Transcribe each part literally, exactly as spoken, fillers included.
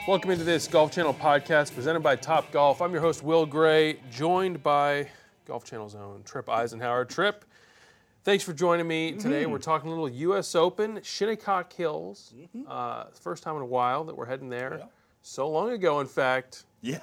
Welcome into this Golf Channel podcast presented by Top Golf. I'm your host, Will Gray, joined by Golf Channel's own Tripp Eisenhower. Tripp, thanks for joining me today. Mm-hmm. We're talking a little U S Open, Shinnecock Hills. Mm-hmm. Uh, first time in a while that we're heading there. Yeah. So long ago, in fact. Yeah.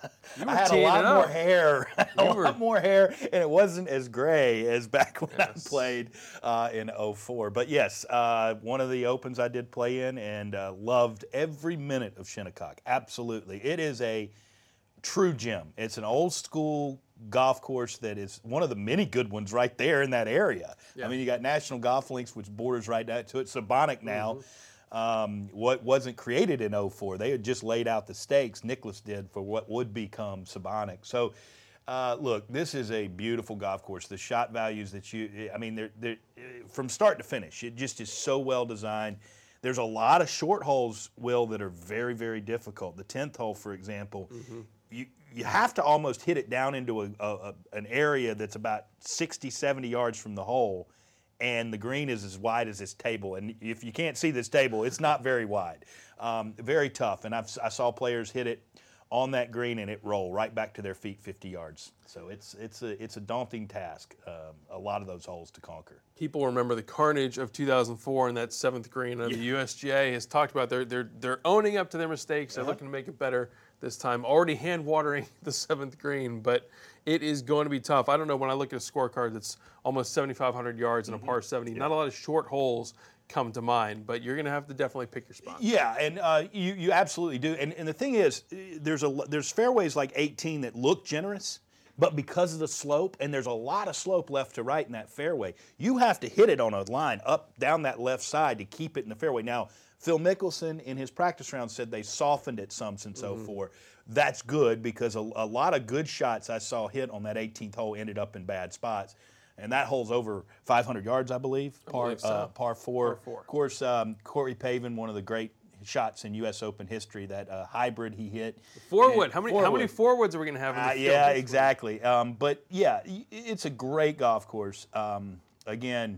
I had a lot more hair, a you were... lot more hair, and it wasn't as gray as back when yes. I played uh, in oh four. But yes, uh, one of the Opens I did play in and uh, loved every minute of Shinnecock. Absolutely. It is a true gem. It's an old school golf course that is one of the many good ones right there in that area. Yeah. I mean, you got National Golf Links, which borders right down to it. Sabonic now. Mm-hmm. Um, what wasn't created in oh four. They had just laid out the stakes, Nicklaus did, for what would become Sabonic. So, uh, look, this is a beautiful golf course. The shot values that you, I mean, they're, they're, from start to finish, it just is so well designed. There's a lot of short holes, Will, that are very, very difficult. The tenth hole, for example, mm-hmm. you, you have to almost hit it down into a, a, a, an area that's about sixty, seventy yards from the hole. And the green is as wide as this table. And if you can't see this table, it's not very wide. Um, very tough. And I've, I saw players hit it on that green and it roll right back to their feet fifty yards. So it's it's a it's a daunting task, um, a lot of those holes to conquer. People remember the carnage of two thousand four and that seventh green. And yeah. the U S G A has talked about they're, they're, they're owning up to their mistakes. They're uh-huh. looking to make it better this time. Already hand-watering the seventh green, but it is going to be tough. I don't know, when I look at a scorecard that's almost seventy-five hundred yards and mm-hmm. a par seventy, yeah. not a lot of short holes come to mind, but you're going to have to definitely pick your spot. Yeah, and uh, you you absolutely do. And and the thing is, there's a there's fairways like eighteen that look generous, but because of the slope, and there's a lot of slope left to right in that fairway, you have to hit it on a line up down that left side to keep it in the fairway. Now, Phil Mickelson in his practice round said they softened it some since mm-hmm. oh four. That's good because a, a lot of good shots I saw hit on that eighteenth hole ended up in bad spots. And that hole's over five hundred yards, I believe, par, I believe so. uh, par, four. par four. Of course, um, Corey Pavin, one of the great shots in U S Open history, that uh, hybrid he hit. Four wood. How many four How many four woods are we going to have in the uh, field? Yeah, exactly. Um, but, yeah, it's a great golf course. Um, again,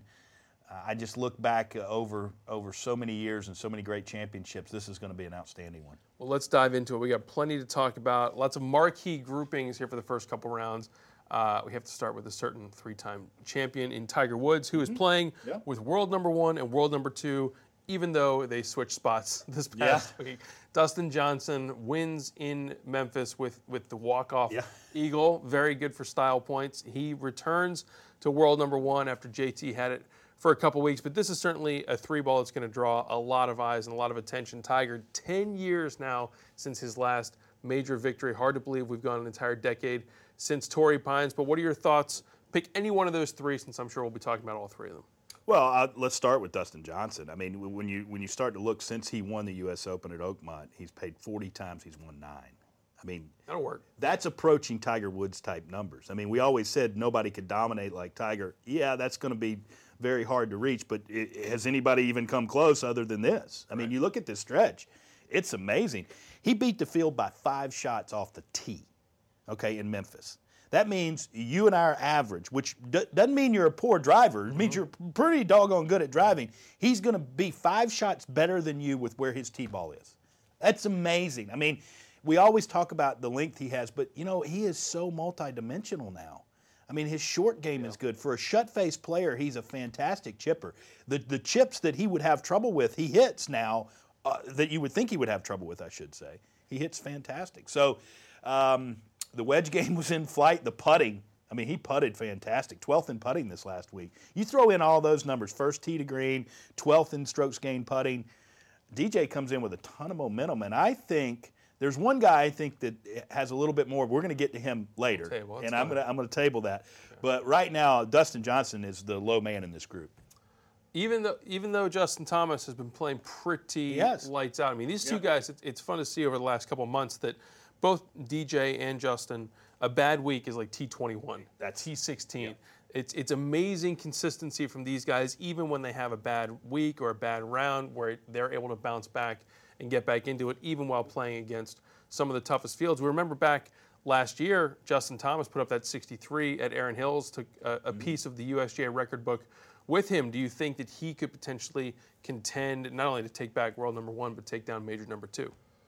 I just look back over over so many years and so many great championships. This is going to be an outstanding one. Well, let's dive into it. We got plenty to talk about. Lots of marquee groupings here for the first couple rounds. Uh, we have to start with a certain three-time champion in Tiger Woods, who is mm-hmm. playing yeah. with world number one and world number two, even though they switched spots this past yeah. week. Dustin Johnson wins in Memphis with, with the walk-off yeah. eagle. Very good for style points. He returns to world number one after J T had it for a couple weeks, but this is certainly a three ball that's going to draw a lot of eyes and a lot of attention. Tiger, ten years now since his last major victory. Hard to believe we've gone an entire decade since Torrey Pines, but what are your thoughts? Pick any one of those three, since I'm sure we'll be talking about all three of them. Well, uh, let's start with Dustin Johnson. I mean, when you when you start to look, since he won the U S Open at Oakmont, he's paid forty times, he's won nine. I mean, that'll work. That's approaching Tiger Woods type numbers. I mean, we always said nobody could dominate like Tiger. Yeah, that's going to be very hard to reach, but it, has anybody even come close other than this? I mean, right. you look at this stretch, it's amazing. He beat the field by five shots off the tee, okay, in Memphis. That means you and I are average, which d- doesn't mean you're a poor driver. It mm-hmm. means you're pretty doggone good at driving. He's going to be five shots better than you with where his tee ball is. That's amazing. I mean, we always talk about the length he has, but, you know, he is so multidimensional now. I mean, his short game yeah. is good. For a shut-face player, he's a fantastic chipper. The the chips that he would have trouble with, he hits now, uh, that you would think he would have trouble with, I should say. He hits fantastic. So um, the wedge game was in flight. The putting, I mean, he putted fantastic. twelfth in putting this last week. You throw in all those numbers, first tee to green, twelfth in strokes gained putting. D J comes in with a ton of momentum, and I think there's one guy I think that has a little bit more. We're going to get to him later, table, and I'm going to I'm going to table that. Okay. But right now, Dustin Johnson is the low man in this group. Even though even though Justin Thomas has been playing pretty yes. lights out. I mean, these two yeah. guys. It, it's fun to see over the last couple of months that both D J and Justin, a bad week is like T twenty-one. That's T sixteen. Yeah. It's it's amazing consistency from these guys, even when they have a bad week or a bad round, where they're able to bounce back and get back into it, even while playing against some of the toughest fields. We remember back last year, Justin Thomas put up that sixty-three at Erin Hills, took a, a mm-hmm. piece of the U S G A record book with him. Do you think that he could potentially contend not only to take back world number one, but take down major number two?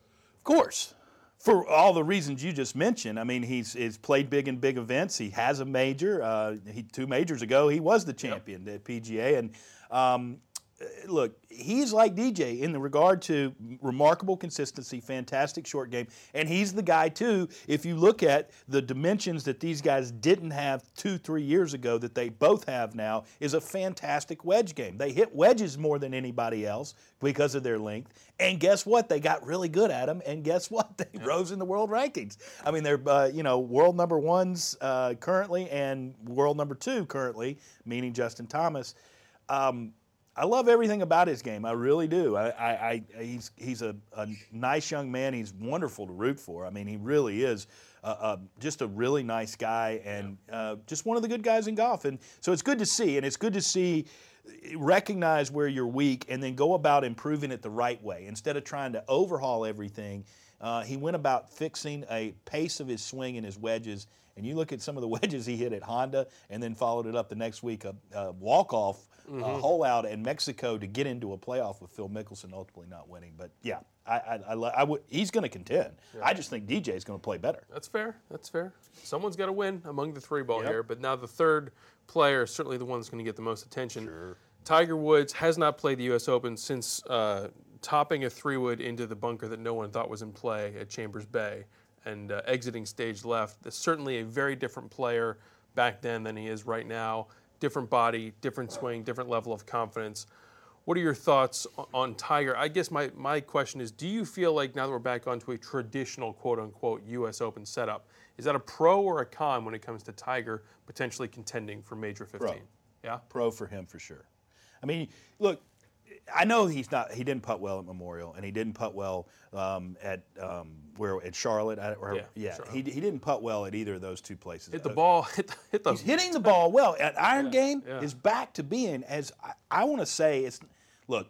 course. For all the reasons you just mentioned. I mean, he's, he's played big in big events. He has a major. Uh, he, two majors ago, he was the champion yep. at P G A. And um, look, he's like D J in the regard to remarkable consistency, fantastic short game. And he's the guy, too, if you look at the dimensions that these guys didn't have two, three years ago that they both have now, is a fantastic wedge game. They hit wedges more than anybody else because of their length. And guess what? They got really good at them. And guess what? They yeah. rose in the world rankings. I mean, they're, uh, you know, world number ones uh, currently and world number two currently, meaning Justin Thomas. Um, I love everything about his game. I really do. I, I, I he's he's a, a nice young man. He's wonderful to root for. I mean, he really is uh, uh, just a really nice guy and uh, just one of the good guys in golf. And so it's good to see, and it's good to see, recognize where you're weak and then go about improving it the right way. Instead of trying to overhaul everything, uh, he went about fixing a pace of his swing and his wedges. And you look at some of the wedges he hit at Honda and then followed it up the next week, a, a walk-off mm-hmm. uh, hole out in Mexico to get into a playoff with Phil Mickelson ultimately not winning. But, yeah, I, I, I, I would, he's going to contend. Yeah. I just think D J is going to play better. That's fair. That's fair. Someone's got to win among the three ball yep. here. But now the third player is certainly the one that's going to get the most attention. Sure. Tiger Woods has not played the U S Open since uh, topping a three-wood into the bunker that no one thought was in play at Chambers Bay. And uh, exiting stage left. There's certainly a very different player back then than he is right now. Different body, different swing, different level of confidence. What are your thoughts on, on Tiger? I guess my, my question is, do you feel like now that we're back onto a traditional quote-unquote U S Open setup, is that a pro or a con when it comes to Tiger potentially contending for Major fifteen? Pro. Yeah? Pro for him for sure. I mean, look, I know he's not. He didn't putt well at Memorial, and he didn't putt well um, at um, where at Charlotte. Or, yeah, yeah he, he didn't putt well at either of those two places. Hit the ball. Hit the, hit the he's hitting the ball well. At Iron yeah, Game yeah. is back to being as I, I want to say. It's look.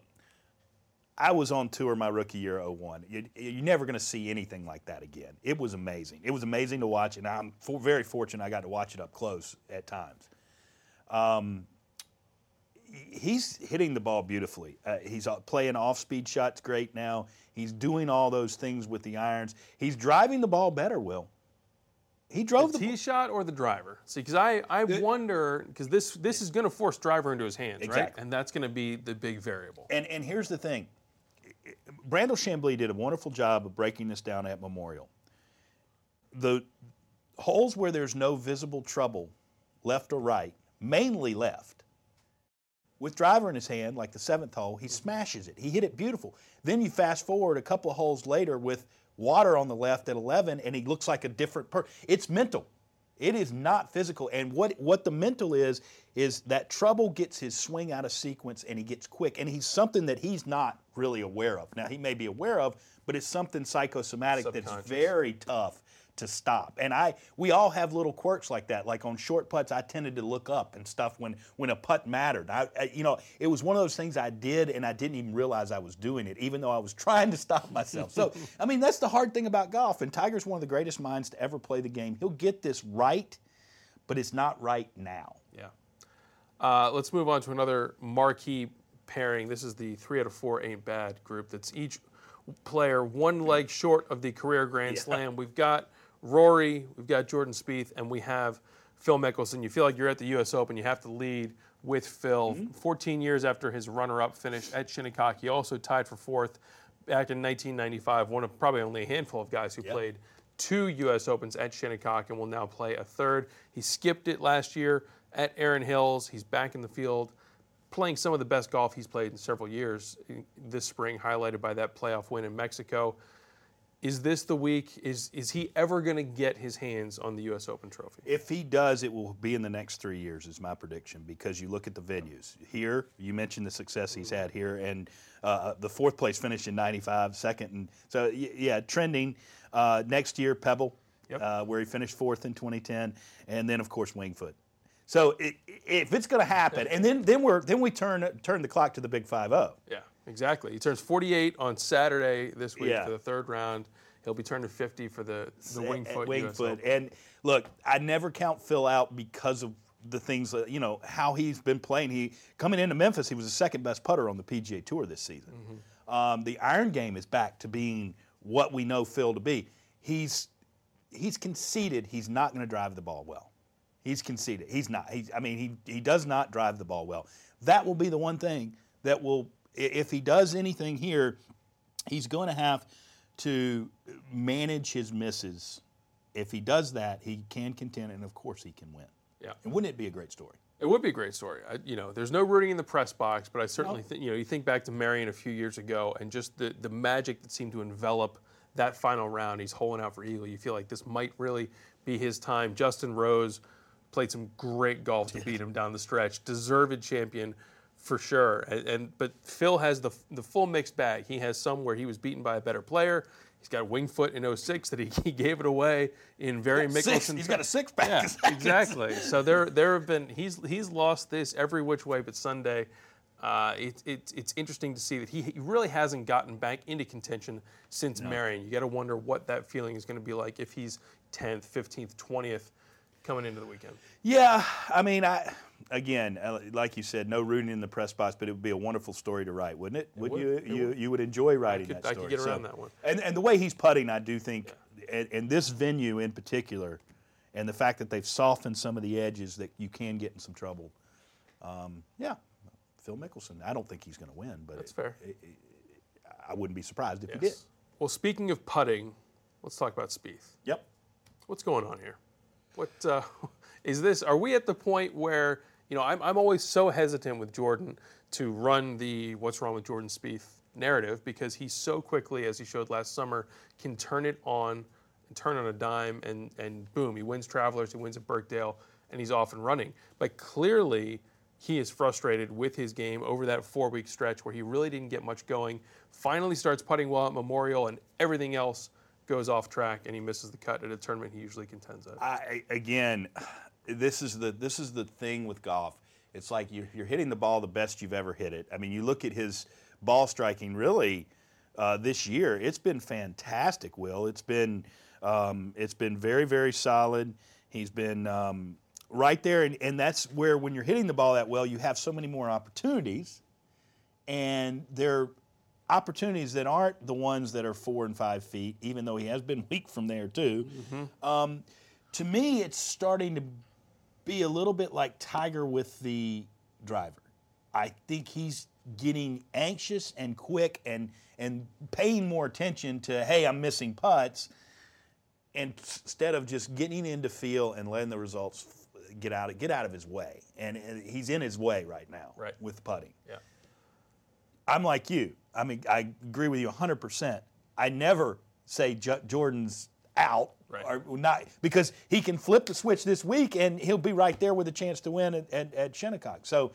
I was on tour my rookie year, oh one. You, you're never going to see anything like that again. It was amazing. It was amazing to watch, and I'm for, very fortunate I got to watch it up close at times. Um, He's hitting the ball beautifully. Uh, he's playing off-speed shots great now. He's doing all those things with the irons. He's driving the ball better, Will. He drove the the tee ball. Shot or the driver? See, because I, I it, wonder, because this this is going to force driver into his hands, exactly. right? And that's going to be the big variable. And and here's the thing. Brandel Chambly did a wonderful job of breaking this down at Memorial. The holes where there's no visible trouble, left or right, mainly left, with driver in his hand, like the seventh hole, he smashes it. He hit it beautiful. Then you fast forward a couple of holes later with water on the left at eleven, and he looks like a different person. It's mental. It is not physical. And what, what the mental is, is that trouble gets his swing out of sequence, and he gets quick. And he's something that he's not really aware of. Now, he may be aware of, but it's something psychosomatic that's very tough to stop. And I, we all have little quirks like that. Like on short putts, I tended to look up and stuff when, when a putt mattered. I, I, you know, it was one of those things I did, and I didn't even realize I was doing it, even though I was trying to stop myself. So, I mean, that's the hard thing about golf. And Tiger's one of the greatest minds to ever play the game. He'll get this right, but it's not right now. Yeah. Uh, let's move on to another marquee pairing. This is the three out of four ain't bad group. That's each player one leg short of the career Grand yeah. Slam. We've got Rory, we've got Jordan Spieth, and we have Phil Mickelson. You feel like you're at the U S Open. You have to lead with Phil. Mm-hmm. fourteen years after his runner-up finish at Shinnecock, he also tied for fourth back in nineteen ninety-five, one of probably only a handful of guys who yep. played two U S Opens at Shinnecock and will now play a third. He skipped it last year at Erin Hills. He's back in the field, playing some of the best golf he's played in several years this spring, highlighted by that playoff win in Mexico. Is this the week? Is is he ever going to get his hands on the U S Open trophy? If he does, it will be in the next three years, is my prediction, because you look at the venues. Here, you mentioned the success he's had here, and uh, the fourth place finish in ninety-five, second. And so, yeah, trending. Uh, next year, Pebble, yep. uh, where he finished fourth in twenty ten, and then, of course, Winged Foot. So it, if it's going to happen, and then then we're then we turn turn the clock to the Big Five oh. Yeah. Exactly. He turns forty-eight on Saturday this week yeah. for the third round. He'll be turning fifty for the, the Winged Foot. Winged Foot. And look, I never count Phil out because of the things, that, you know, how he's been playing. He coming into Memphis, he was the second best putter on the P G A Tour this season. Mm-hmm. Um, the iron game is back to being what we know Phil to be. He's he's conceded he's not going to drive the ball well. He's conceded. He's not. He, I mean, he he does not drive the ball well. That will be the one thing that will, if he does anything here, he's going to have to manage his misses. If he does that, he can contend, and of course he can win. Yeah. And wouldn't it be a great story? It would be a great story. I, you know, there's no rooting in the press box, but I certainly think, you know, you think back to Marion a few years ago and just the, the magic that seemed to envelop that final round. He's holing out for eagle. You feel like this might really be his time. Justin Rose played some great golf to beat him down the stretch. Deserved champion for sure. And, and but Phil has the the full mixed bag. He has some where he was beaten by a better player. He's got a wing foot in oh six that he, he gave it away in very Mickelson. He's got a six pack. Yeah, exactly. So there there have been he's he's lost this every which way but Sunday. Uh, it, it, it's interesting to see that he, he really hasn't gotten back into contention since no. Marion. You got to wonder what that feeling is going to be like if he's tenth, fifteenth, twentieth coming into the weekend. Yeah, I mean, I again, like you said, no rooting in the press box, but it would be a wonderful story to write, wouldn't it? it would, would. you? It you would. you would enjoy writing I could, that story. I could get around so, that one. And and the way he's putting, I do think, yeah. and, and this venue in particular, and the fact that they've softened some of the edges that you can get in some trouble. Um, yeah, Phil Mickelson. I don't think he's going to win, but that's it, fair. It, it, I wouldn't be surprised if yes. he did. Well, speaking of putting, let's talk about Spieth. Yep. What's going on here? What uh, is this? Are we at the point where, you know, I'm, I'm always so hesitant with Jordan to run the what's wrong with Jordan Spieth narrative because he so quickly, as he showed last summer, can turn it on and turn on a dime and, and boom, he wins Travelers, he wins at Birkdale, and he's off and running. But clearly, he is frustrated with his game over that four-week stretch where he really didn't get much going, finally starts putting well at Memorial, and everything else goes off track, and he misses the cut at a tournament he usually contends at. I, again, this is the this is the thing with golf. It's like you're, you're hitting the ball the best you've ever hit it. I mean, you look at his ball striking really uh, this year. It's been fantastic, Will. It's been um, it's been very, very solid. He's been um, right there, and, and that's where when you're hitting the ball that well, you have so many more opportunities, and they're opportunities that aren't the ones that are four and five feet, even though he has been weak from there too. Mm-hmm. Um, to me, it's starting to be a little bit like Tiger with the driver. I think he's getting anxious and quick and and paying more attention to, hey, I'm missing putts, and instead of just getting into feel and letting the results get out of, get out of his way. And, and he's in his way right now right. with putting. Yeah. I'm like you. I mean, I agree with you one hundred percent. I never say J- Jordan's out right. or not because he can flip the switch this week and he'll be right there with a chance to win at, at, at Shinnecock. So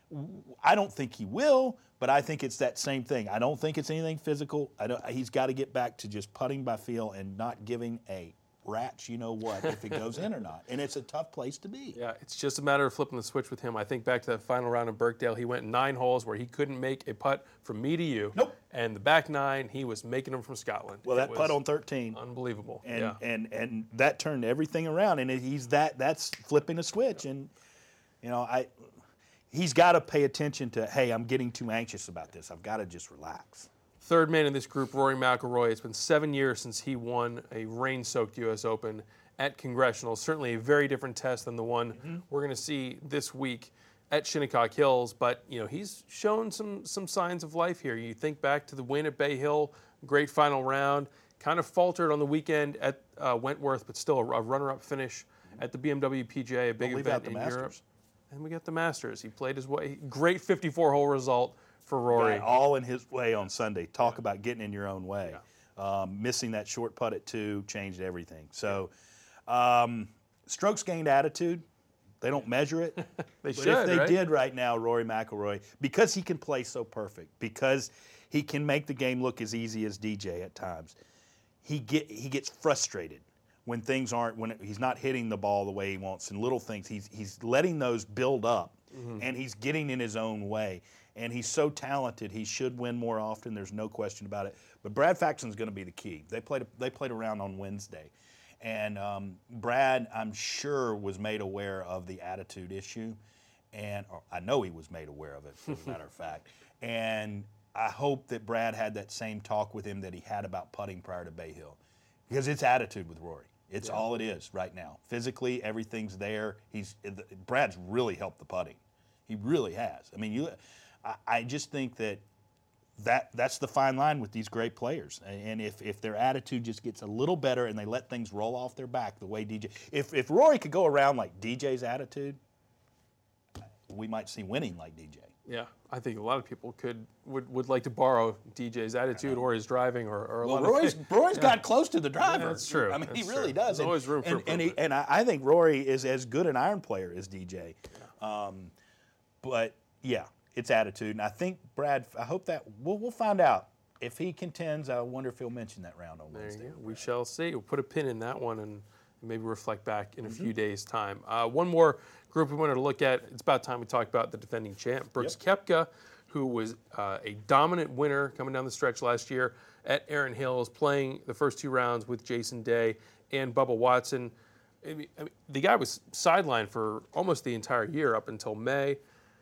I don't think he will, but I think it's that same thing. I don't think it's anything physical. I don't, he's got to get back to just putting by feel and not giving a rat's you know what if it goes in or not. And it's a tough place to be. Yeah, it's just a matter of flipping the switch with him. I think back to that final round in Birkdale, he went nine holes where he couldn't make a putt from me to you. Nope. And the back nine, he was making them from Scotland. Well, that putt on thirteen. Unbelievable. And, yeah. and and that turned everything around. And he's that that's flipping a switch. Yeah. And, you know, I he's got to pay attention to, hey, I'm getting too anxious about this. I've got to just relax. Third man in this group, Rory McIlroy. It's been seven years since he won a rain-soaked U S Open at Congressional. Certainly a very different test than the one mm-hmm. we're going to see this week at Shinnecock Hills. But, you know, he's shown some some signs of life here. You think back to the win at Bay Hill, great final round. Kind of faltered on the weekend at uh, Wentworth, but still a, a runner-up finish mm-hmm. at the B M W P G A, a big Don't leave event out the in Masters. Europe. And we got the Masters. He played his way. Great fifty-four hole result for Rory. Right, all in his way on Sunday. Talk yeah. about getting in your own way. Yeah. Um, missing that short putt at two changed everything. So, um, strokes gained attitude. They don't measure it. they but should, if they right? did right now, Rory McIlroy, because he can play so perfect, because he can make the game look as easy as D J at times, he get he gets frustrated when things aren't, when he's not hitting the ball the way he wants, and little things. He's he's letting those build up, mm-hmm. and he's getting in his own way. And he's so talented, he should win more often. There's no question about it. But Brad Faxon's going to be the key. They played they played around on Wednesday, and um, Brad, I'm sure, was made aware of the attitude issue, and or I know he was made aware of it, for a matter of fact. And I hope that Brad had that same talk with him that he had about putting prior to Bay Hill, because it's attitude with Rory. It's yeah. all it is right now. Physically, everything's there. He's Brad's really helped the putting. He really has. I mean, you. I, I just think that that that's the fine line with these great players. And if, if their attitude just gets a little better and they let things roll off their back the way D J. If if Rory could go around like D J's attitude, we might see winning like D J. Yeah, I think a lot of people could would, would like to borrow D J's attitude or his driving or, or a well, lot Roy's, of Roy's yeah. got close to the driver. Yeah, that's true. I mean, that's he really true. does. There's and, always room for and, improvement. And, he, and I, I think Rory is as good an iron player as D J. Yeah. Um, but, yeah, it's attitude. And I think Brad, I hope that, we'll, we'll find out. If he contends, I wonder if he'll mention that round on there Wednesday. You go. We shall see. We'll put a pin in that one and maybe reflect back in a mm-hmm. few days' time. Uh, one more group we wanted to look at. It's about time we talked about the defending champ, Brooks yep. Koepka, who was uh, a dominant winner coming down the stretch last year at Erin Hills, playing the first two rounds with Jason Day and Bubba Watson. I mean, I mean, the guy was sidelined for almost the entire year up until May.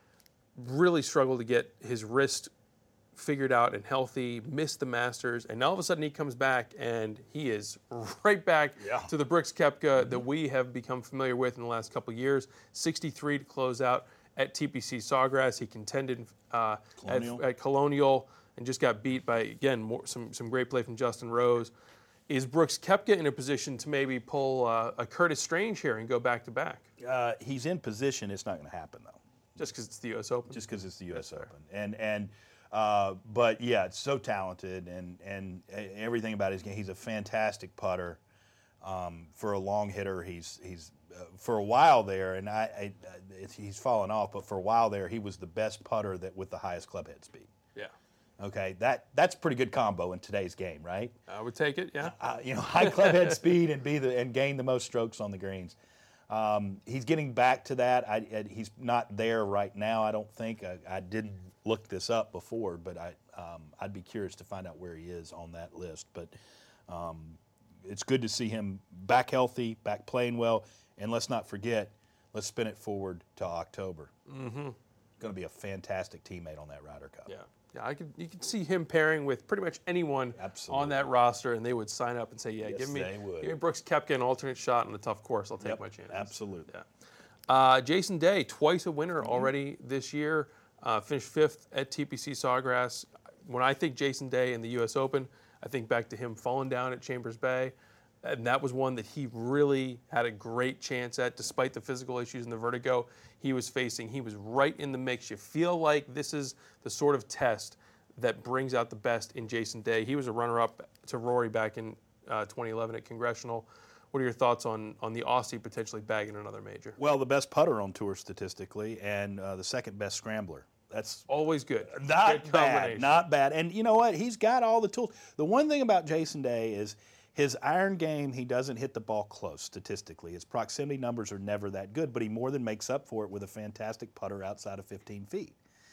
Really struggled to get his wrist figured out and healthy, missed the Masters, and all of a sudden he comes back and he is right back yeah. to the Brooks Koepka mm-hmm. that we have become familiar with in the last couple of years. sixty-three to close out at T P C Sawgrass. He contended uh, Colonial. At, at Colonial and just got beat by, again, more, some, some great play from Justin Rose. Is Brooks Koepka in a position to maybe pull uh, a Curtis Strange here and go back-to-back? Uh, he's in position. It's not going to happen, though. Just because it's the U S Open? Just because it's the U S Yes, Open. And, and uh, but, yeah, it's so talented, and, and everything about his game. He's a fantastic putter. Um, for a long hitter, he's he's uh, for a while there, and I, I it's, he's fallen off, but for a while there, he was the best putter that with the highest club head speed. Yeah. Okay, that that's a pretty good combo in today's game, right? I would take it, yeah. Uh, you know, high club head speed and be the and gain the most strokes on the greens. Um, he's getting back to that. I, I, he's not there right now, I don't think. I, I didn't look this up before, but I um, I'd be curious to find out where he is on that list. But um, it's good to see him back healthy, back playing well, and let's not forget, let's spin it forward to October. Mm-hmm. Going to be a fantastic teammate on that Ryder Cup. Yeah. Yeah, I could. You could see him pairing with pretty much anyone Absolutely. on that roster, and they would sign up and say, "Yeah, Yes, give me, they would. give me Brooks Koepka an alternate shot on a tough course. I'll take Yep, my chances." absolutely. Yeah. Uh, Jason Day, twice a winner mm-hmm. already this year, uh, finished fifth at T P C Sawgrass. When I think Jason Day in the U S Open, I think back to him falling down at Chambers Bay, and that was one that he really had a great chance at, despite the physical issues and the vertigo he was facing. He was right in the mix. You feel like this is the sort of test that brings out the best in Jason Day. He was a runner-up to Rory back in uh, twenty eleven at Congressional. What are your thoughts on, on the Aussie potentially bagging another major? Well, the best putter on tour statistically, and uh, the second best scrambler. That's always good. Not good bad. Not bad. And you know what? He's got all the tools. The one thing about Jason Day is his iron game, he doesn't hit the ball close statistically. His proximity numbers are never that good, but he more than makes up for it with a fantastic putter outside of fifteen feet.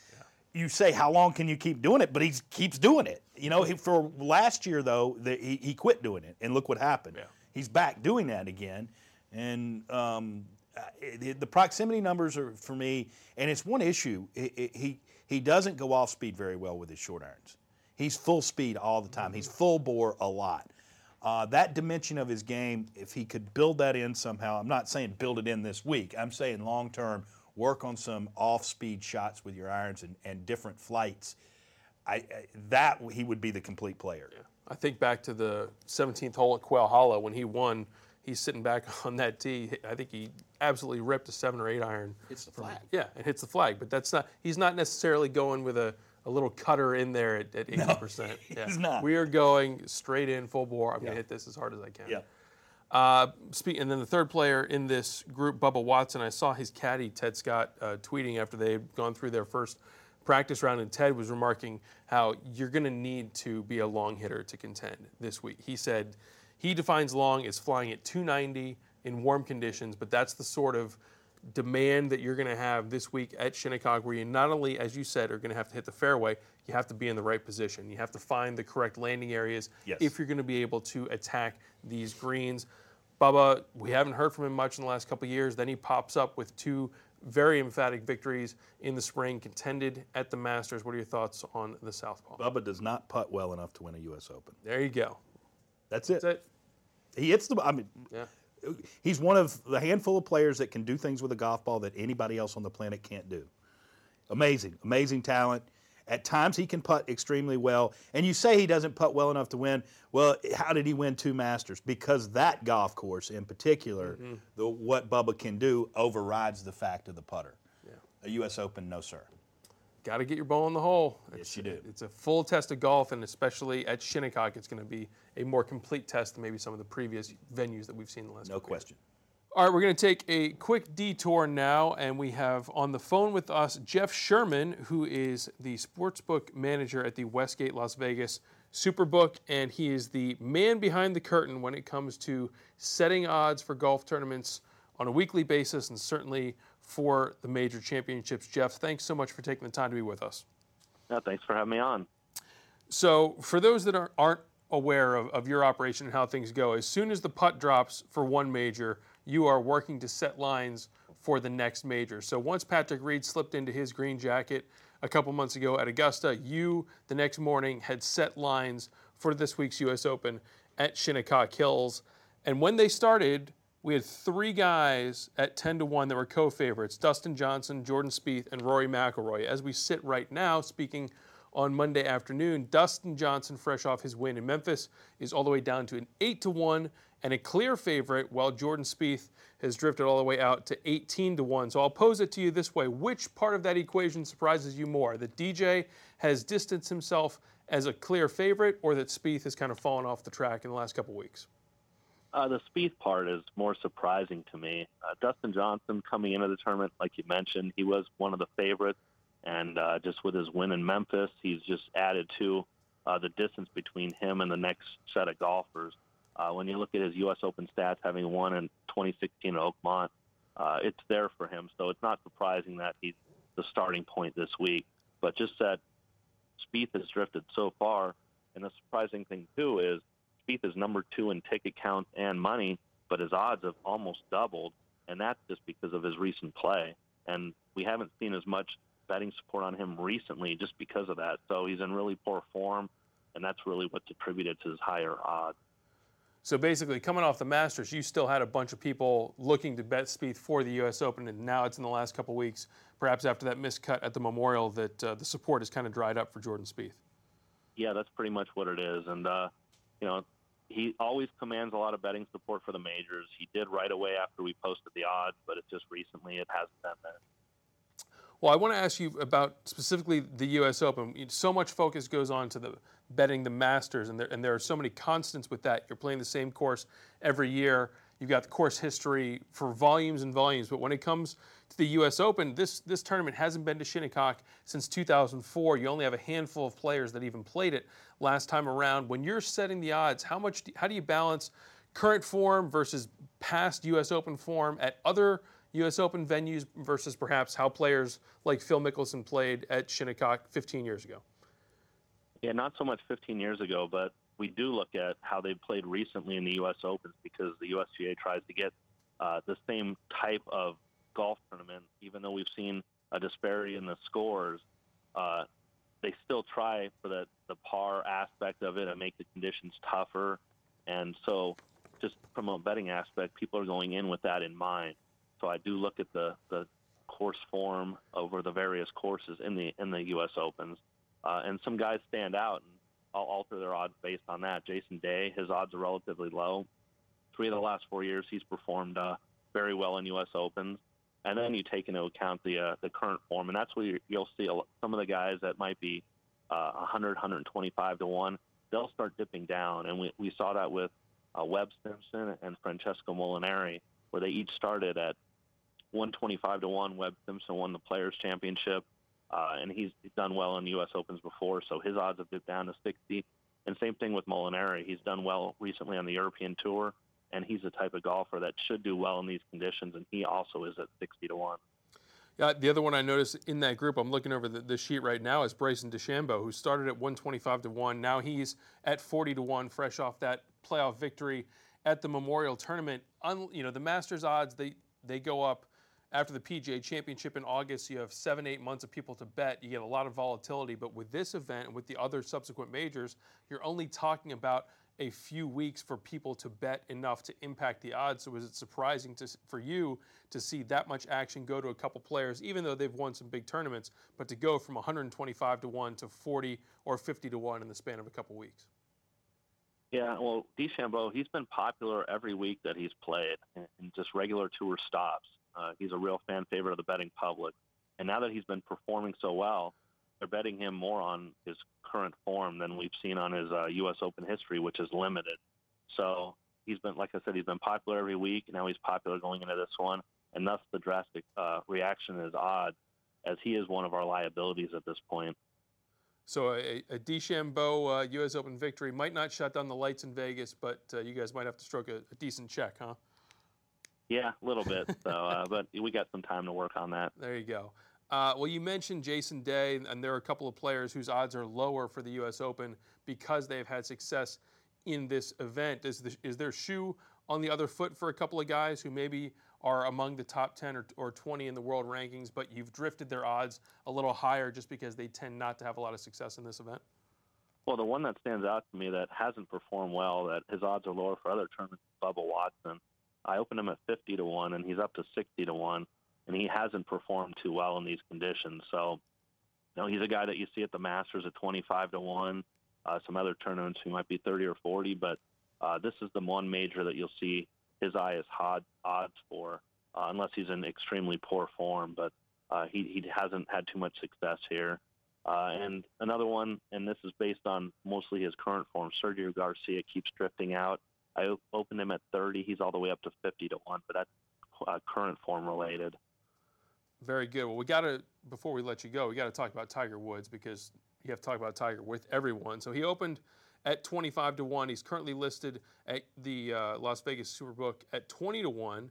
You say, how long can you keep doing it? But he keeps doing it. You know, he, for last year, though, the, he, he quit doing it, and look what happened. Yeah. He's back doing that again. And um, it, the proximity numbers are, for me, and it's one issue. It, it, he, he doesn't go off speed very well with his short irons. He's full speed all the time. Mm-hmm. He's full bore a lot. Uh, that dimension of his game, if he could build that in somehow, I'm not saying build it in this week. I'm saying long-term, work on some off-speed shots with your irons and, and different flights. I, I that he would be the complete player. Yeah. I think back to the seventeenth hole at Quail Hollow when he won. He's sitting back on that tee. I think he absolutely ripped a seven or eight iron. Hits the flag. Yeah, it hits the flag. But that's not. He's not necessarily going with a, a little cutter in there at, at eighty percent. No, he's not. We are going straight in full bore. I'm yeah. going to hit this as hard as I can. Yeah. Uh, speak, and then the third player in this group, Bubba Watson, I saw his caddy, Ted Scott, uh, tweeting after they had gone through their first practice round, and Ted was remarking how you're going to need to be a long hitter to contend this week. He said he defines long as flying at two ninety in warm conditions, but that's the sort of demand that you're going to have this week at Shinnecock, where you not only, as you said, are going to have to hit the fairway, you have to be in the right position. You have to find the correct landing areas yes. if you're going to be able to attack these greens. Bubba, we haven't heard from him much in the last couple of years. Then he pops up with two very emphatic victories in the spring, contended at the Masters. What are your thoughts on the Southpaw? Bubba does not putt well enough to win a U S Open. There you go. That's it. That's it. He hits the. I mean, yeah. He's one of the handful of players that can do things with a golf ball that anybody else on the planet can't do. Amazing, amazing talent. At times he can putt extremely well. And you say he doesn't putt well enough to win. Well, how did he win two Masters? Because that golf course in particular, mm-hmm. the, what Bubba can do overrides the fact of the putter. Yeah. A U S Open, no sir. Got to get your ball in the hole. Yes, it's, you do. It's a full test of golf, and especially at Shinnecock, it's going to be a more complete test than maybe some of the previous venues that we've seen in the last No couple question. Years. All right, we're going to take a quick detour now, and we have on the phone with us Jeff Sherman, who is the sportsbook manager at the Westgate Las Vegas Superbook, and he is the man behind the curtain when it comes to setting odds for golf tournaments on a weekly basis, and certainly for the major championships. Jeff, thanks so much for taking the time to be with us. Yeah, thanks for having me on. So for those that are, aren't aware of, of your operation and how things go, as soon as the putt drops for one major, you are working to set lines for the next major. So once Patrick Reed slipped into his green jacket a couple months ago at Augusta, you, the next morning, had set lines for this week's U S Open at Shinnecock Hills. And when they started, we had three guys at ten to one that were co-favorites: Dustin Johnson, Jordan Spieth, and Rory McIlroy. As we sit right now, speaking on Monday afternoon, Dustin Johnson, fresh off his win in Memphis, is all the way down to an eight to one and a clear favorite, while Jordan Spieth has drifted all the way out to eighteen to one. So I'll pose it to you this way. Which part of that equation surprises you more? That D J has distanced himself as a clear favorite, or that Spieth has kind of fallen off the track in the last couple weeks? Uh, the Spieth part is more surprising to me. Uh, Dustin Johnson coming into the tournament, like you mentioned, he was one of the favorites. And uh, just with his win in Memphis, he's just added to uh, the distance between him and the next set of golfers. Uh, when you look at his U S Open stats, having won in twenty sixteen at Oakmont, uh, it's there for him. So it's not surprising that he's the starting point this week. But just that Spieth has drifted so far. And the surprising thing, too, is Spieth is number two in ticket count and money, but his odds have almost doubled, and that's just because of his recent play. And we haven't seen as much betting support on him recently just because of that. So he's in really poor form, and that's really what's attributed to his higher odds. So basically, coming off the Masters, you still had a bunch of people looking to bet Spieth for the U S Open, and now it's in the last couple weeks, perhaps after that miscut at the Memorial, that uh, the support has kind of dried up for Jordan Spieth. Yeah, that's pretty much what it is. And, uh, you know, he always commands a lot of betting support for the majors. He did right away after we posted the odds, but it's just recently it hasn't been there. Well, I want to ask you about specifically the U S Open. So much focus goes on to the betting the Masters, and there, and there are so many constants with that. You're playing the same course every year. You've got the course history for volumes and volumes. But when it comes to the U S Open, this, this tournament hasn't been to Shinnecock since two thousand four. You only have a handful of players that even played it last time around. When you're setting the odds, how much? Do, how do you balance current form versus past U S Open form at other U S Open venues versus perhaps how players like Phil Mickelson played at Shinnecock fifteen years ago? Yeah, not so much fifteen years ago, but we do look at how they played recently in the U S Opens, because the U S G A tries to get uh, the same type of golf tournament. Even though we've seen a disparity in the scores, uh, they still try for the, the par aspect of it and make the conditions tougher. And so just from a betting aspect, people are going in with that in mind. So I do look at the, the course form over the various courses in the in the U S Opens. Uh, and some guys stand out, and I'll alter their odds based on that. Jason Day, his odds are relatively low. Three of the last four years, he's performed uh, very well in U S Opens. And then you take into account the uh, the current form, and that's where you, you'll see a, some of the guys that might be uh, one hundred, one twenty-five to one, they'll start dipping down. And we, we saw that with uh, Webb Simpson and Francesco Molinari, where they each started at one twenty-five to one. Webb Simpson won the Players' Championship, uh, and he's, he's done well in U S Opens before, so his odds have dipped down to sixty. And same thing with Molinari. He's done well recently on the European Tour, and he's the type of golfer that should do well in these conditions, and he also is at sixty to one. Yeah, the other one I noticed in that group, I'm looking over the, the sheet right now, is Bryson DeChambeau, who started at one twenty-five to one. Now he's at forty to one, fresh off that playoff victory at the Memorial Tournament. Un, you know, the Masters odds, they, they go up after the P G A Championship in August, you have seven, eight months of people to bet. You get a lot of volatility. But with this event and with the other subsequent majors, you're only talking about a few weeks for people to bet enough to impact the odds. So was it surprising to, for you to see that much action go to a couple players, even though they've won some big tournaments, but to go from one hundred twenty-five to one to forty or fifty to one in the span of a couple weeks? Yeah, well, DeChambeau, he's been popular every week that he's played in just regular tour stops. Uh, he's a real fan favorite of the betting public. And now that he's been performing so well, they're betting him more on his current form than we've seen on his uh, U S Open history, which is limited. So he's been, like I said, he's been popular every week. Now he's popular going into this one, and thus the drastic uh, reaction is odd, as he is one of our liabilities at this point. So a, a DeChambeau uh, U S Open victory might not shut down the lights in Vegas, but uh, you guys might have to stroke a, a decent check, huh? Yeah, a little bit. So, uh, but we got some time to work on that. There you go. Uh, well, you mentioned Jason Day, and there are a couple of players whose odds are lower for the U S Open because they've had success in this event. Is, the, is there shoe on the other foot for a couple of guys who maybe are among the top ten or, or twenty in the world rankings, but you've drifted their odds a little higher just because they tend not to have a lot of success in this event? Well, the one that stands out to me that hasn't performed well, that his odds are lower for other tournaments, is Bubba Watson. I opened him at fifty to one, and he's up to sixty to one, and he hasn't performed too well in these conditions. So, you know, he's a guy that you see at the Masters at twenty-five to one. Uh, some other tournaments he might be thirty or forty, but uh, this is the one major that you'll see his eye is hot odds for, uh, unless he's in extremely poor form. But uh, he he hasn't had too much success here. Uh, and another one, and this is based on mostly his current form, Sergio Garcia keeps drifting out. I op- opened him at thirty. He's all the way up to fifty to one, but that's uh, current form related. Very good. Well, we got to, before we let you go, we got to talk about Tiger Woods, because you have to talk about Tiger with everyone. So he opened at twenty-five to one. He's currently listed at the uh, Las Vegas Superbook at twenty to one.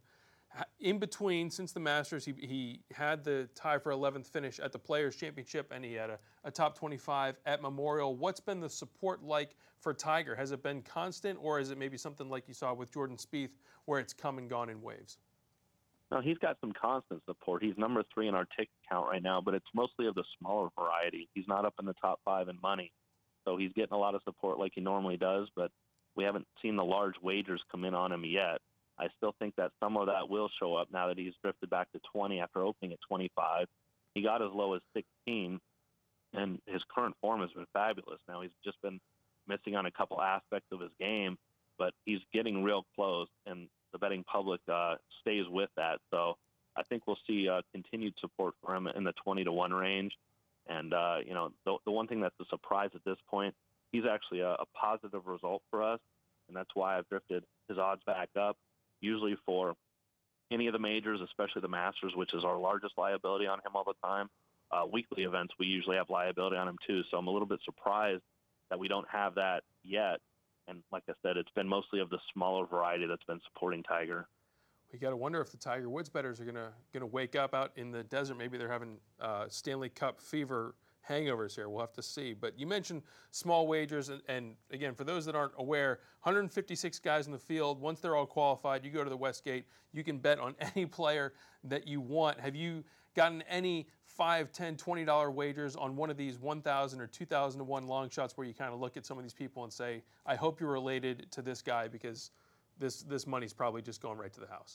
In between, since the Masters, he, he had the tie for eleventh finish at the Players' Championship, and he had a, a top twenty-five at Memorial. What's been the support like for Tiger? Has it been constant, or is it maybe something like you saw with Jordan Spieth, where it's come and gone in waves? No, he's got some constant support. He's number three in our ticket count right now, but it's mostly of the smaller variety. He's not up in the top five in money, so he's getting a lot of support like he normally does, but we haven't seen the large wagers come in on him yet. I still think that some of that will show up now that he's drifted back to twenty after opening at twenty-five. He got as low as sixteen, and his current form has been fabulous. Now he's just been missing on a couple aspects of his game, but he's getting real close, and the betting public uh, stays with that. So I think we'll see uh, continued support for him in the twenty to one range. And, uh, you know, the, the one thing that's a surprise at this point, he's actually a, a positive result for us, and that's why I've drifted his odds back up. Usually for any of the majors, especially the Masters, which is our largest liability on him all the time, uh, weekly events, we usually have liability on him too. So I'm a little bit surprised that we don't have that yet. And like I said, it's been mostly of the smaller variety that's been supporting Tiger. We got to wonder if the Tiger Woods bettors are gonna gonna wake up out in the desert. Maybe they're having uh, Stanley Cup fever hangovers here. We'll have to see. But you mentioned small wagers, and, and again, for those that aren't aware, one hundred fifty-six guys in the field. Once they're all qualified, you go to the Westgate. You can bet on any player that you want. Have you gotten any five, ten, twenty dollar wagers on one of these one thousand or two thousand to one long shots where you kind of look at some of these people and say, I hope you're related to this guy because this this money's probably just going right to the house?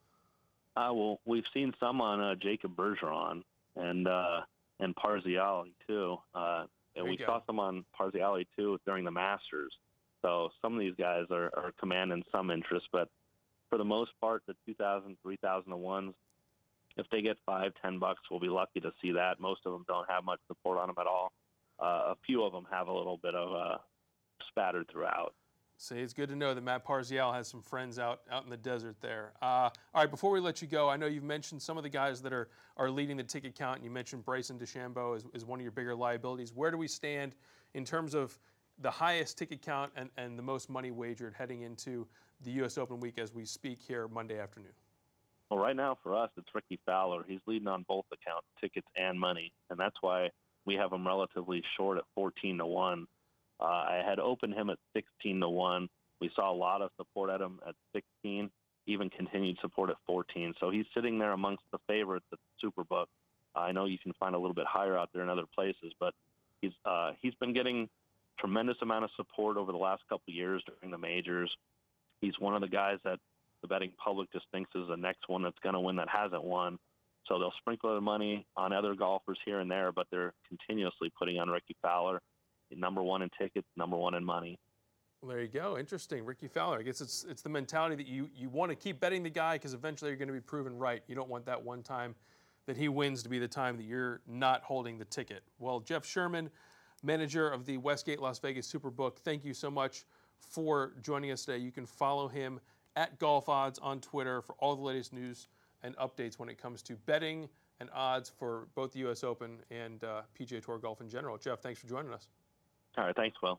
Uh, well, we've seen some on uh, Jacob Bergeron and uh, and Parziale too. Uh, and we saw some on Parziale too during the Masters. So some of these guys are, are commanding some interest, but for the most part, the two thousand, three thousand to ones, if they get five, ten bucks, we'll be lucky to see that. Most of them don't have much support on them at all. Uh, a few of them have a little bit of uh, spattered throughout. See, it's good to know that Matt Parziale has some friends out, out in the desert there. Uh, all right, before we let you go, I know you've mentioned some of the guys that are, are leading the ticket count, and you mentioned Bryson DeChambeau as, as one of your bigger liabilities. Where do we stand in terms of the highest ticket count and, and the most money wagered heading into the U S Open week as we speak here Monday afternoon? Well, right now for us, it's Ricky Fowler. He's leading on both accounts, tickets and money, and that's why we have him relatively short at fourteen to one. Uh, I had opened him at sixteen to one. We saw a lot of support at him at sixteen. even continued support at fourteen. So he's sitting there amongst the favorites at the Superbook. I know you can find a little bit higher out there in other places, but he's uh, he's been getting tremendous amount of support over the last couple of years during the majors. He's one of the guys that the betting public just thinks is the next one that's going to win that hasn't won. So they'll sprinkle their money on other golfers here and there, but they're continuously putting on Ricky Fowler, number one in tickets, number one in money. Well, there you go. Interesting. Ricky Fowler. I guess it's it's the mentality that you, you want to keep betting the guy because eventually you're going to be proven right. You don't want that one time that he wins to be the time that you're not holding the ticket. Well, Jeff Sherman, manager of the Westgate Las Vegas Superbook, thank you so much for joining us today. You can follow him at Golf Odds on Twitter for all the latest news and updates when it comes to betting and odds for both the U S Open and uh, P G A Tour golf in general. Jeff, thanks for joining us. All right, thanks, Will.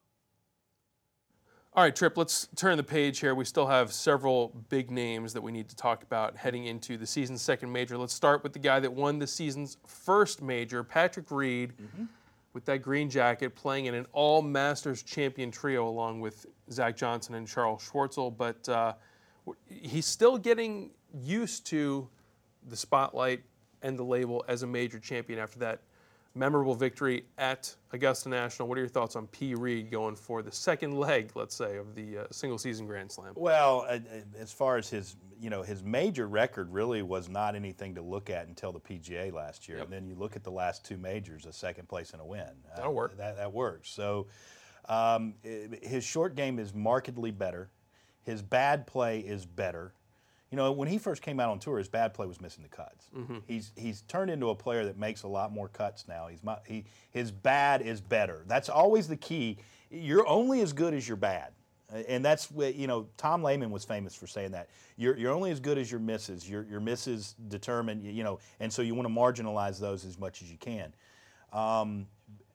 All right, Tripp, let's turn the page here. We still have several big names that we need to talk about heading into the season's second major. Let's start with the guy that won the season's first major, Patrick Reed, mm-hmm. with that green jacket, playing in an all-Masters champion trio along with Zach Johnson and Charles Schwartzel. But uh, he's still getting used to the spotlight and the label as a major champion after that memorable victory at Augusta National. What are your thoughts on P. Reed going for the second leg, let's say, of the uh, single-season Grand Slam? Well, uh, as far as his, you know, his major record really was not anything to look at until the P G A last year. Yep. And then you look at the last two majors, a second place and a win. That'll uh, work. That, that works. So um, his short game is markedly better. His bad play is better. You know, when he first came out on tour, his bad play was missing the cuts. Mm-hmm. He's he's turned into a player that makes a lot more cuts now. He's he his bad is better. That's always the key. You're only as good as your bad, and that's what, you know, Tom Lehman was famous for saying that. You're you're only as good as your misses. Your your misses determine, you know, and so you want to marginalize those as much as you can. Um,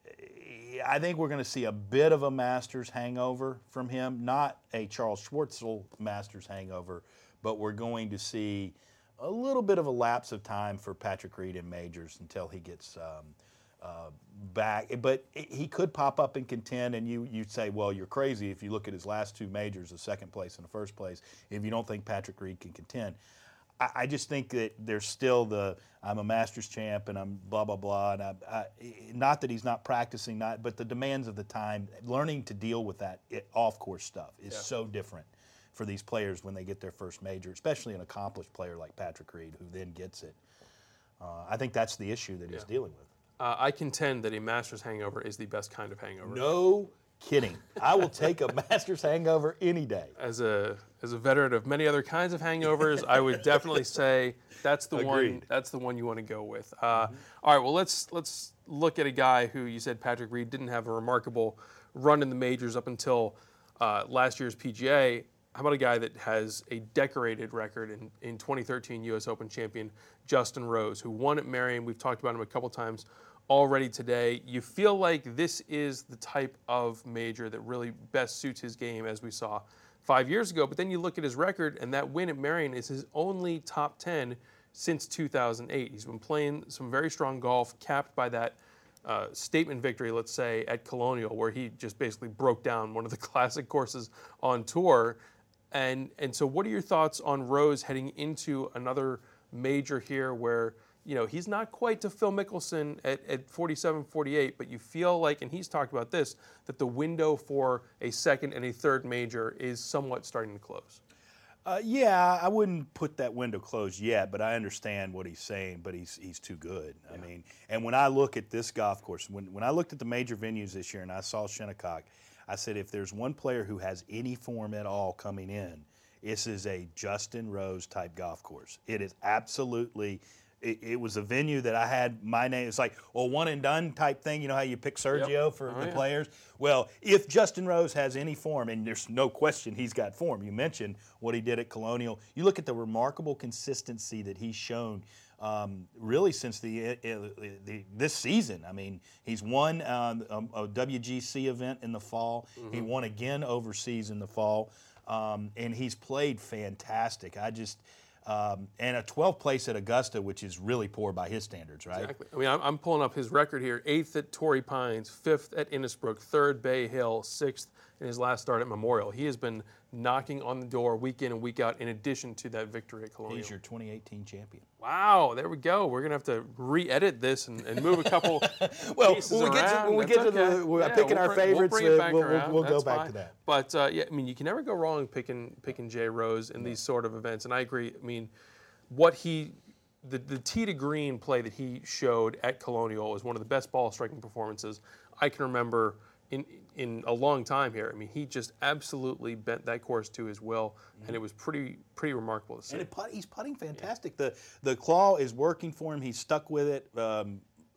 I think we're going to see a bit of a Masters hangover from him, not a Charles Schwartzel Masters hangover, but we're going to see a little bit of a lapse of time for Patrick Reed in majors until he gets um, uh, back. But he could pop up and contend, and you, you'd say, well, you're crazy if you look at his last two majors, the second place and the first place, if you don't think Patrick Reed can contend. I, I just think that there's still the, I'm a Masters champ and I'm blah, blah, blah. And I, I, not that he's not practicing, not, but the demands of the time, learning to deal with that off-course stuff is yeah. so different for these players when they get their first major, especially an accomplished player like Patrick Reed, who then gets it. Uh, I think that's the issue that yeah. he's dealing with. Uh, I contend that a Masters hangover is the best kind of hangover. No kidding. I will take a Masters hangover any day. As a as a veteran of many other kinds of hangovers, I would definitely say that's the Agreed. one. That's the one you want to go with. Uh, mm-hmm. All right. Well, let's let's look at a guy who you said Patrick Reed didn't have a remarkable run in the majors up until uh, last year's P G A. How about a guy that has a decorated record in, in twenty thirteen U S Open champion, Justin Rose, who won at Merion? We've talked about him a couple times already today. You feel like this is the type of major that really best suits his game, as we saw five years ago. But then you look at his record, and that win at Merion is his only top ten since two thousand eight. He's been playing some very strong golf, capped by that Uh, statement victory, let's say, at Colonial, where he just basically broke down one of the classic courses on tour. And and so what are your thoughts on Rose heading into another major here where, you know, he's not quite to Phil Mickelson at, at forty-seven, forty-eight, but you feel like, and he's talked about this, that the window for a second and a third major is somewhat starting to close? Uh, yeah, I wouldn't put that window closed yet, but I understand what he's saying, but he's he's too good. Yeah. I mean, and when I look at this golf course, when, when I looked at the major venues this year and I saw Shinnecock, I said if there's one player who has any form at all coming in, this is a Justin Rose type golf course. It is absolutely, it, it was a venue that I had my name, it's like, well, one and done type thing, you know how you pick Sergio yep. for oh, the yeah. players? Well, if Justin Rose has any form, and there's no question he's got form, you mentioned what he did at Colonial, you look at the remarkable consistency that he's shown Um, really since the, uh, the this season. I mean, he's won uh, a, a W G C event in the fall. Mm-hmm. He won again overseas in the fall, um, and he's played fantastic. I just um, and a twelfth place at Augusta, which is really poor by his standards, right? Exactly. I mean, I'm, I'm pulling up his record here: eighth at Torrey Pines, fifth at Innisbrook, third Bay Hill, sixth in his last start at Memorial. He has been knocking on the door week in and week out in addition to that victory at Colonial. He's your twenty eighteen champion. Wow, there we go. We're going to have to re-edit this and, and move a couple well, pieces when we get to, around. when we That's get to okay. the, we're Yeah, picking we'll our bring, favorites, we'll, bring it back we'll, around. we'll, we'll go That's back fine. to that. But, uh, yeah, I mean, you can never go wrong picking, picking Jay Rose in these sort of events. And I agree. I mean, what he... The, the tee to green play that he showed at Colonial was one of the best ball striking performances I can remember in in a long time here. I mean, he just absolutely bent that course to his will, mm-hmm. and it was pretty pretty remarkable to see. And it put, he's putting fantastic. Yeah. The the claw is working for him. He's stuck with it. Um,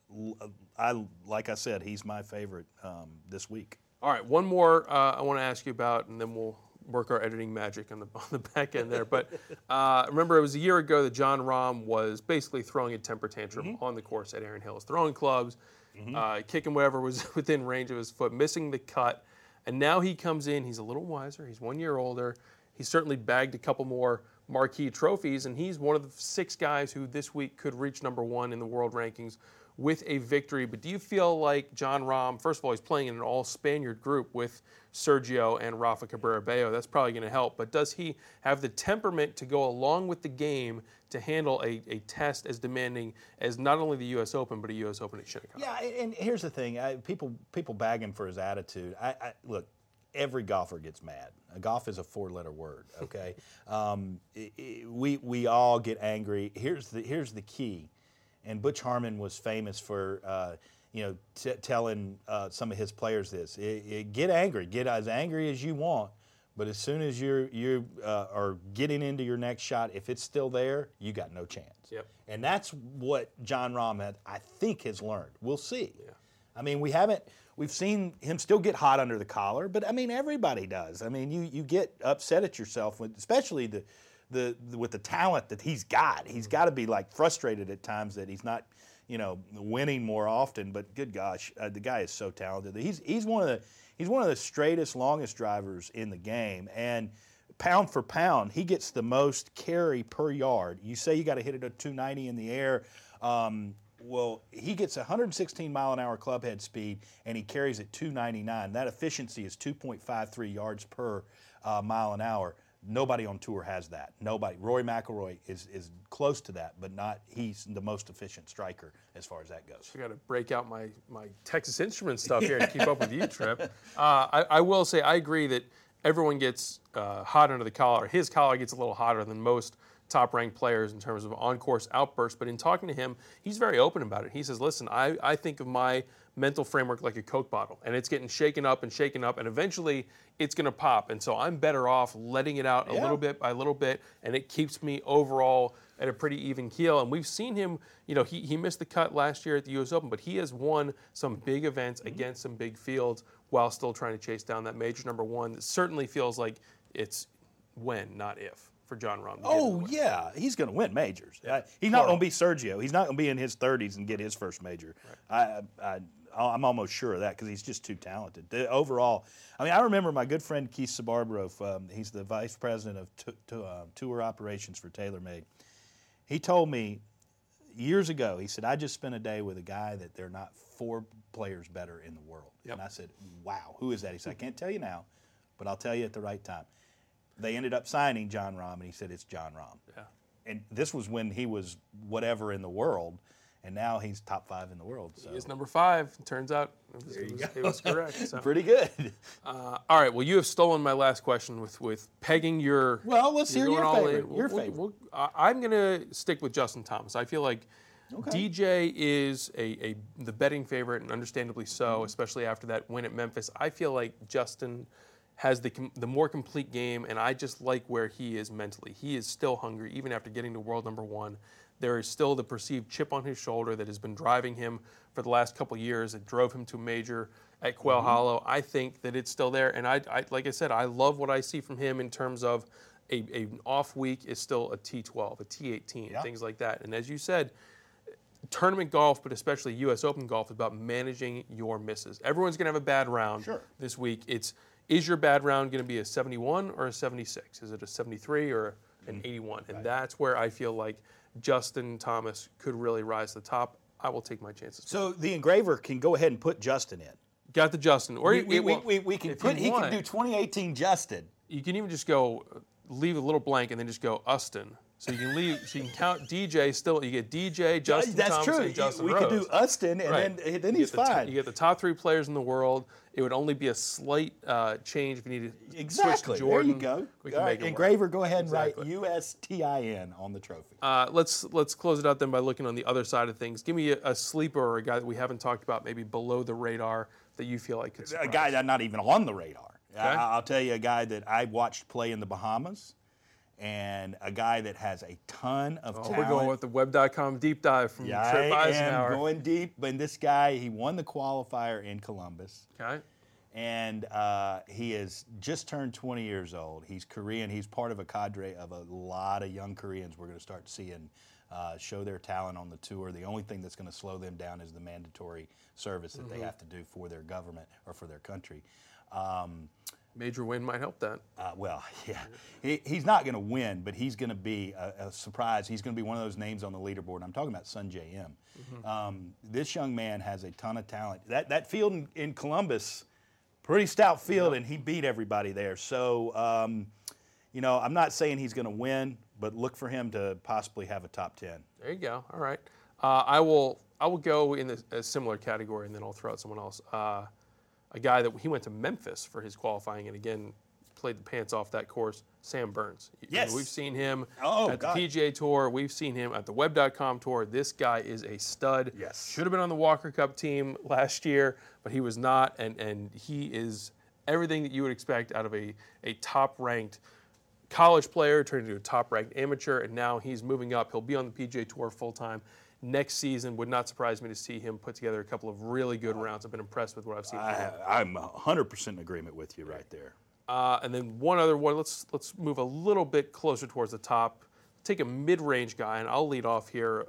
I like I said, he's my favorite um, this week. All right, one more uh, I want to ask you about, and then we'll work our editing magic on the on the back end there. But uh, remember, it was a year ago that Jon Rahm was basically throwing a temper tantrum mm-hmm. on the course at Erin Hills, throwing clubs, mm-hmm. uh, kicking whatever was within range of his foot, missing the cut. And now he comes in, he's a little wiser, he's one year older. He's certainly bagged a couple more marquee trophies, and he's one of the six guys who this week could reach number one in the world rankings with a victory. But do you feel like Jon Rahm, first of all, he's playing in an all-Spaniard group with Sergio and Rafa Cabrera Bello. That's probably going to help. But does he have the temperament to go along with the game to handle a, a test as demanding as not only the U S Open, but a U S Open at Shinnecock? Yeah, and here's the thing. I, people people bag him for his attitude. I, I look, every golfer gets mad. Golf is a four-letter word, okay? um, it, it, we, we all get angry. Here's the, here's the key. And Butch Harmon was famous for, uh, you know, t- telling uh, some of his players this: it, it, get angry, get as angry as you want, but as soon as you're you uh, are getting into your next shot, if it's still there, you got no chance. Yep. And that's what Jon Rahm had, I think, has learned. We'll see. Yeah. I mean, we haven't. We've seen him still get hot under the collar, but I mean, everybody does. I mean, you you get upset at yourself, with, especially the. The, the with the talent that he's got, he's got to be like frustrated at times that he's not, you know, winning more often. But good gosh, uh, the guy is so talented. He's he's one of the he's one of the straightest, longest drivers in the game, and pound for pound, he gets the most carry per yard. You say you got to hit it at two ninety in the air. Um, well, he gets one hundred sixteen mile an hour club head speed, and he carries at two ninety-nine. That efficiency is two point five three yards per uh, mile an hour. Nobody on tour has that. Nobody. Rory McIlroy is is close to that, but not. He's the most efficient striker as far as that goes. I got to break out my, my Texas Instruments stuff here to keep up with you, Trip. Uh, I, I will say I agree that everyone gets uh, hot under the collar. His collar gets a little hotter than most top-ranked players in terms of on-course outbursts. But in talking to him, he's very open about it. He says, listen, I, I think of my mental framework like a Coke bottle, and it's getting shaken up and shaken up, and eventually it's going to pop. And so I'm better off letting it out a yeah. little bit by little bit, and it keeps me overall at a pretty even keel. And we've seen him, you know, he, he missed the cut last year at the U S Open, but he has won some big events mm-hmm. against some big fields while still trying to chase down that major number one. It certainly feels like it's when, not if, for Jon Rahm. Oh, yeah. He's going to win majors. Yeah. Uh, he's not going to be Sergio. He's not going to be in his thirties and get his first major. Right. I, I, I'm almost sure of that because he's just too talented. The, overall, I mean, I remember my good friend Keith Sabarbro, um, he's the vice president of t- t- uh, tour operations for TaylorMade. He told me years ago, he said, I just spent a day with a guy that there are not four players better in the world. Yep. And I said, wow, who is that? He said, I can't tell you now, but I'll tell you at the right time. They ended up signing Jon Rahm, and he said, it's Jon Rahm. Yeah. And this was when he was whatever in the world, and now he's top five in the world. So. He is number five. It turns out it was, it was, it was correct. So. Pretty good. Uh, all right. Well, you have stolen my last question with, with pegging your. Well, let's hear your favorite. We'll, your we'll, favorite. We'll, uh, I'm going to stick with Justin Thomas. I feel like okay. D J is a, a the betting favorite, and understandably so, mm-hmm. especially after that win at Memphis. I feel like Justin has the the more complete game, and I just like where he is mentally. He is still hungry, even after getting to world number one. There is still the perceived chip on his shoulder that has been driving him for the last couple of years. It drove him to a major at Quail mm-hmm. Hollow. I think that it's still there, and I, I, like I said, I love what I see from him in terms of a, a an off week is still a T twelve, a T eighteen, yeah. things like that. And as you said, tournament golf, but especially U S Open golf, is about managing your misses. Everyone's going to have a bad round sure. this week. It's is your bad round going to be a seventy-one or a seventy-six? Is it a seventy-three or an eighty-one? And right. that's where I feel like Justin Thomas could really rise to the top. I will take my chances. So the engraver can go ahead and put Justin in. got the Justin. Or We, you- we, we, well, we, we can if put, you he want, can do twenty eighteen Justin. You can even just go, leave a little blank and then just go Ustin. So you can leave, so you can count D J still. You get D J, Justin That's Thomas, true. and Justin we Rose. could do Ustin, and Right. then, then You he's get the t- fine. you get the top three players in the world. It would only be a slight uh, change if you need to Exactly. switch to Jordan. There you go. We can All right, make it work. Engraver, go ahead and Exactly. write U S T I N on the trophy. Uh, let's let's close it out then by looking on the other side of things. Give me a, a sleeper or a guy that we haven't talked about, maybe below the radar that you feel like could surprise. A guy that's not even on the radar. Okay. I, I'll tell you a guy that I watched play in the Bahamas, and a guy that has a ton of Oh, talent. we're going with the web dot com deep dive from Yeah, Trip I Eisenhower. am going deep. But this guy, he won the qualifier in Columbus. Okay. And uh, he has just turned twenty years old. He's Korean. He's part of a cadre of a lot of young Koreans we're going to start seeing uh, show their talent on the tour. The only thing that's going to slow them down is the mandatory service that Mm-hmm. they have to do for their government or for their country. Um, Major win might help that. uh, well, yeah, he, he's not going to win, but he's going to be a, a surprise. He's going to be one of those names on the leaderboard. I'm talking about Sun J M. Mm-hmm. Um, this young man has a ton of talent. That that field in, in Columbus, pretty stout field, and he beat everybody there. So, um, you know, I'm not saying he's going to win, but look for him to possibly have a top ten. There you go. All right. Uh, I will I will go in a, a similar category, and then I'll throw out someone else. Uh, a guy that he went to Memphis for his qualifying, and again played the pants off that course. Sam Burns. You know, Yes. we've seen him Oh, at the God. P G A Tour. We've seen him at the web dot com Tour. This guy is a stud. Yes. Should have been on the Walker Cup team last year, but he was not, and and he is everything that you would expect out of a a top ranked college player turned into a top-ranked amateur, and now he's moving up. He'll be on the P G A Tour full-time next season. Would not surprise me to see him put together a couple of really good rounds. I've been impressed with what I've seen from him. I, I'm one hundred percent in agreement with you right there. Uh, and then one other one. Let's let's move a little bit closer towards the top. Take a mid-range guy, and I'll lead off here.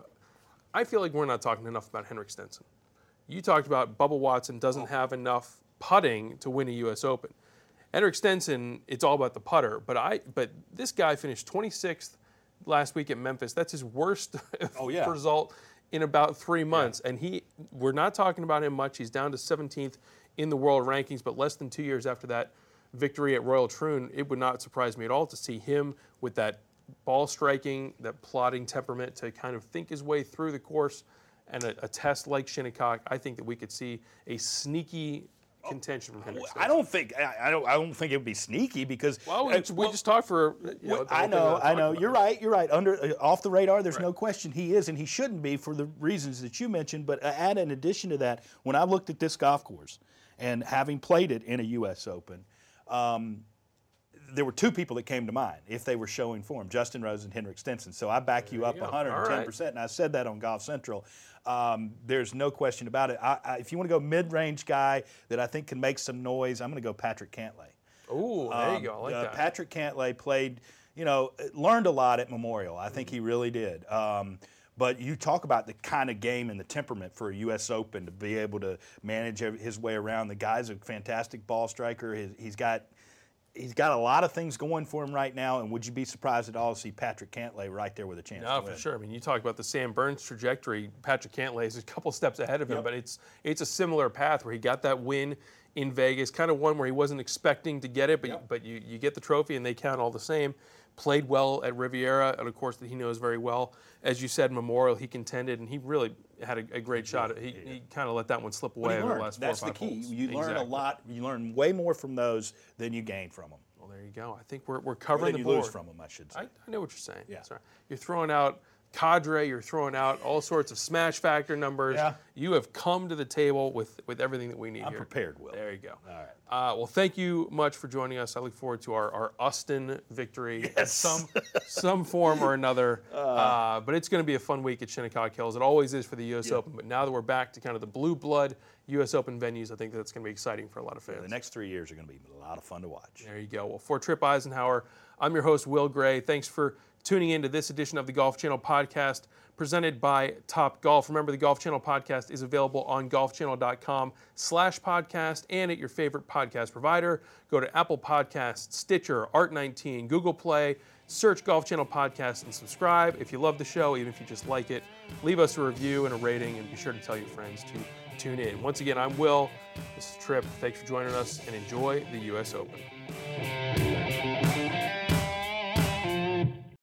I feel like we're not talking enough about Henrik Stenson. You talked about Bubba Watson doesn't have enough putting to win a U S Open. Henrik Stenson, it's all about the putter, but I but this guy finished twenty-sixth last week at Memphis. That's his worst Oh, yeah. result in about three months. And he we're not talking about him much. He's down to seventeenth in the world rankings, but less than two years after that victory at Royal Troon, it would not surprise me at all to see him with that ball striking, that plodding temperament to kind of think his way through the course, and a, a test like Shinnecock. I think that we could see a sneaky contention from Henrik Stenson. I don't think I, I don't I don't think it would be sneaky because Well, we, uh, we just talked for. You know, Well, the I whole thing know, that I talked know. about. You're right. You're right. Under uh, off the radar, there's Right. no question he is, and he shouldn't be for the reasons that you mentioned. But uh, add in addition to that, when I looked at this golf course, and having played it in a U S Open, um, there were two people that came to mind if they were showing form: Justin Rose and Henrik Stenson. So I back you you up go. one hundred ten percent, and I said that on Golf Central. Um, there's no question about it. I, I, if you want to go mid-range guy that I think can make some noise, I'm going to go Patrick Cantlay. Ooh, there you Um, go. I like uh, that. Patrick Cantlay played, you know, learned a lot at Memorial. I think he really did. Um, but you talk about the kind of game and the temperament for a U S Open to be able to manage his way around. The guy's a fantastic ball striker. He's, he's got he's got a lot of things going for him right now. And would you be surprised at all to see Patrick Cantlay right there with a chance No, to for win? sure. I mean, you talk about the Sam Burns trajectory. Patrick Cantlay is a couple steps ahead of him, but it's it's a similar path where he got that win in Vegas, kind of one where he wasn't expecting to get it, but you, but you, you get the trophy and they count all the same. Played well at Riviera, at a course that he knows very well. As you said, Memorial, he contended, and he really had a, a great shot. He, he kind of let that one slip away But he over the learned. last four That's or the five key. holes. You learn a Exactly. lot. You learn way more from those than you gain from them. Well, there you go. I think we're, we're Or covering than the you board. lose from them, I should say. I, I know what you're saying. Yeah. Sorry. You're throwing out cadre, you're throwing out all sorts of smash factor numbers. Yeah. You have come to the table with, with everything that we need I'm here. prepared, Will. There you go. All right. Uh, well, thank you much for joining us. I look forward to our, our Austin victory in Yes. some some form or another. Uh, but it's going to be a fun week at Shinnecock Hills. It always is for the U S Open. But now that we're back to kind of the blue blood U S Open venues, I think that's going to be exciting for a lot of fans. The next three years are going to be a lot of fun to watch. There you go. Well, for Trip Eisenhower, I'm your host, Will Gray. Thanks for tuning in to this edition of the Golf Channel podcast presented by Top Golf. Remember, the Golf Channel podcast is available on golfchannel.com slash podcast and at your favorite podcast provider. Go to Apple Podcasts, Stitcher, Art nineteen, Google Play, search Golf Channel Podcast and subscribe. If you love the show, even if you just like it, leave us a review and a rating, and be sure to tell your friends to tune in. Once again, I'm Will. This is Tripp. Thanks for joining us, and enjoy the U S Open.